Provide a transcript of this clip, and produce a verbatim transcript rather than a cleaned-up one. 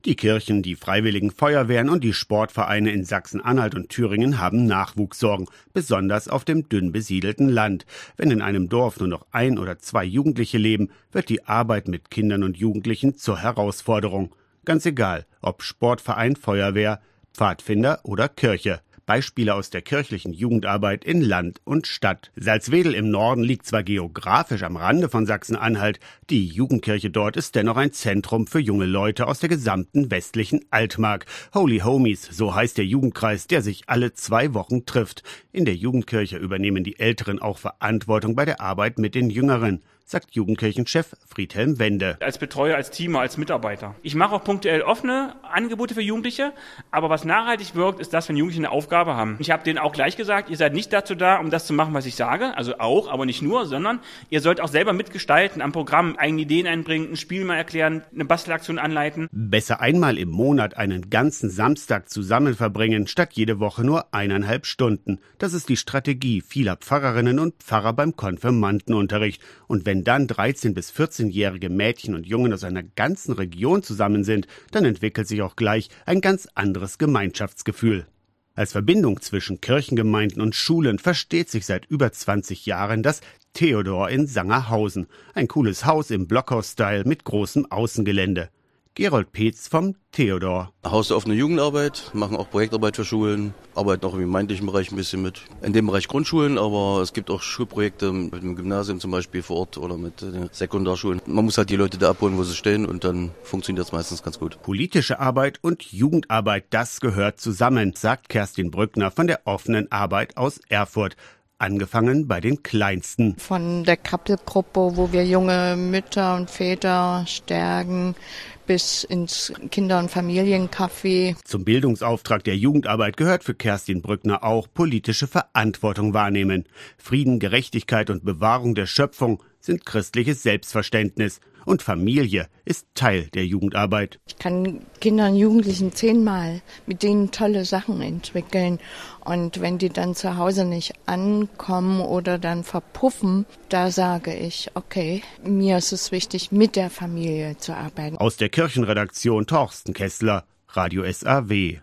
Die Kirchen, die Freiwilligen Feuerwehren und die Sportvereine in Sachsen-Anhalt und Thüringen haben Nachwuchssorgen, besonders auf dem dünn besiedelten Land. Wenn in einem Dorf nur noch ein oder zwei Jugendliche leben, wird die Arbeit mit Kindern und Jugendlichen zur Herausforderung. Ganz egal, ob Sportverein, Feuerwehr, Pfadfinder oder Kirche. Beispiele aus der kirchlichen Jugendarbeit in Land und Stadt. Salzwedel im Norden liegt zwar geografisch am Rande von Sachsen-Anhalt, die Jugendkirche dort ist dennoch ein Zentrum für junge Leute aus der gesamten westlichen Altmark. Holy Homies, so heißt der Jugendkreis, der sich alle zwei Wochen trifft. In der Jugendkirche übernehmen die Älteren auch Verantwortung bei der Arbeit mit den Jüngeren, sagt Jugendkirchenchef Friedhelm Wende. Als Betreuer, als Teamer, als Mitarbeiter. Ich mache auch punktuell offene Angebote für Jugendliche, aber was nachhaltig wirkt, ist das, wenn Jugendliche eine Aufgabe haben. Ich habe denen auch gleich gesagt, ihr seid nicht dazu da, um das zu machen, was ich sage, also auch, aber nicht nur, sondern ihr sollt auch selber mitgestalten am Programm, eigene Ideen einbringen, ein Spiel mal erklären, eine Bastelaktion anleiten. Besser einmal im Monat einen ganzen Samstag zusammen verbringen, statt jede Woche nur eineinhalb Stunden. Das ist die Strategie vieler Pfarrerinnen und Pfarrer beim Konfirmandenunterricht. Und wenn dann dreizehn- bis vierzehnjährige Mädchen und Jungen aus einer ganzen Region zusammen sind, dann entwickelt sich auch gleich ein ganz anderes Gemeinschaftsgefühl. Als Verbindung zwischen Kirchengemeinden und Schulen versteht sich seit über zwanzig Jahren das Theodor in Sangerhausen. Ein cooles Haus im Blockhaus-Style mit großem Außengelände. Gerold Peetz vom Theodor. Haus der offenen Jugendarbeit, machen auch Projektarbeit für Schulen, arbeiten auch im gemeindlichen Bereich ein bisschen mit. In dem Bereich Grundschulen, aber es gibt auch Schulprojekte mit dem Gymnasium zum Beispiel vor Ort oder mit den Sekundarschulen. Man muss halt die Leute da abholen, wo sie stehen, und dann funktioniert das meistens ganz gut. Politische Arbeit und Jugendarbeit, das gehört zusammen, sagt Kerstin Brückner von der offenen Arbeit aus Erfurt. Angefangen bei den Kleinsten. Von der Krabbelgruppe, wo wir junge Mütter und Väter stärken, bis ins Kinder- und Familiencafé. Zum Bildungsauftrag der Jugendarbeit gehört für Kerstin Brückner auch politische Verantwortung wahrnehmen. Frieden, Gerechtigkeit und Bewahrung der Schöpfung sind christliches Selbstverständnis. Und Familie ist Teil der Jugendarbeit. Ich kann Kindern und Jugendlichen zehnmal mit denen tolle Sachen entwickeln. Und wenn die dann zu Hause nicht ankommen oder dann verpuffen, da sage ich, okay, mir ist es wichtig, mit der Familie zu arbeiten. Aus der Kirchenredaktion Torsten Kessler, Radio S A W.